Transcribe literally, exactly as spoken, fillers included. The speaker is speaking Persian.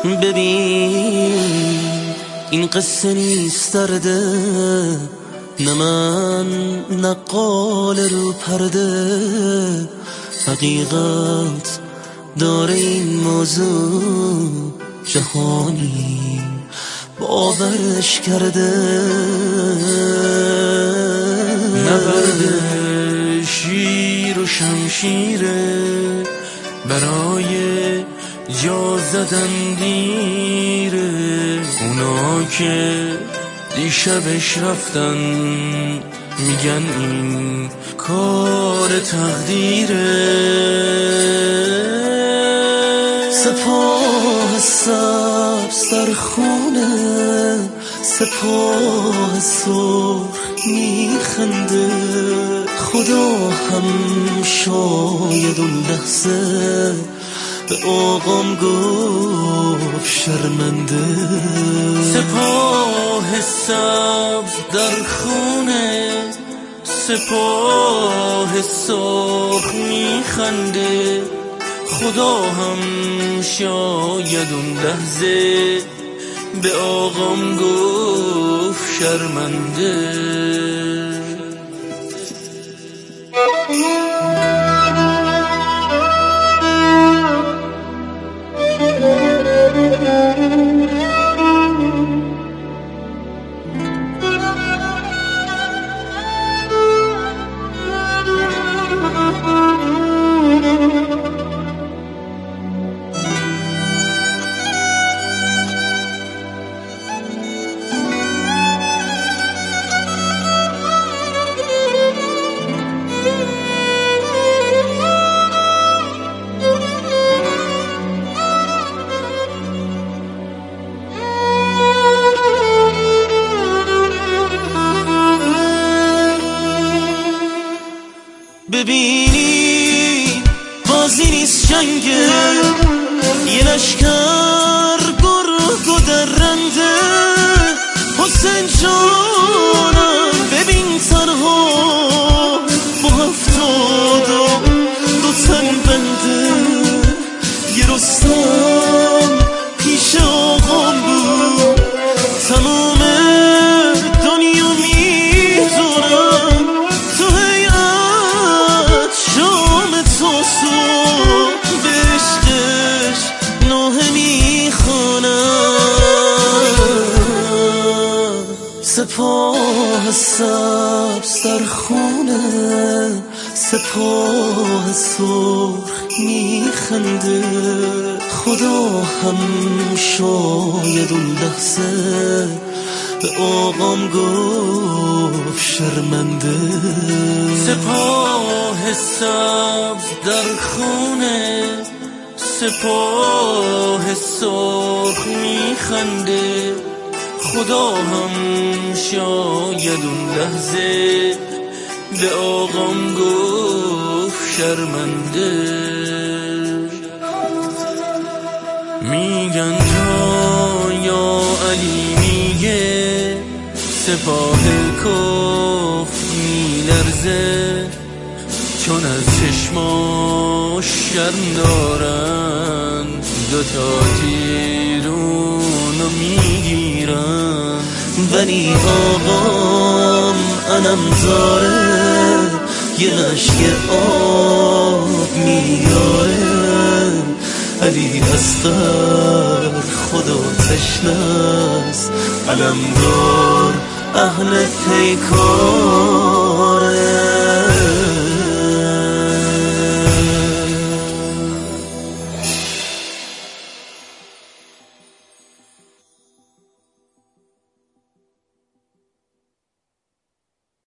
ببین این قصه نیست درده، نه من نقال رو پرده. حقیقت داره این موضوع، جهانی باورش کرده. نبرد شیر و شمشیره برای جا زدن دیره. اونا که دیشبش رفتن میگن این کار تقدیره. سپاه سبز در خونه، سپاه سرخ میخنده. خدا هم شاید اون لحظه به آقام گفت شرمنده. سپاه سبز در خونه، سپاه سرخ میخنده. خدا هم شاید اون لحظه به آقام گفت شرمنده. ببینی بازی نیست جنگه، یه لشکر گرگ و درنده. حسین جانم ببین تنها با هفتاد و دو تن بنده. یه رستم پیش آقام بود، تموم دنیا میدونم. تو هیئت شام تاسو به عشقش نوحه میخونم. سپاه سبز در خونه، سپاه سرخ میخنده. خدا هم شاید اون لحظه به آقام گفت شرمنده. سپاه سبز در خونه، سپاه سرخ میخنده. خدا هم شاید اون لحظه به آقام گفت شرمنده. میگن تا یا علی میگه سپاه کفر میلرزه، چون از چشماش شرم دارن دوتا تیرونو میگیرن. ولی آقام انم داره، یه لشکر آب میاره. علی اصغر خدا تشنست، علمدار اهل پیکار.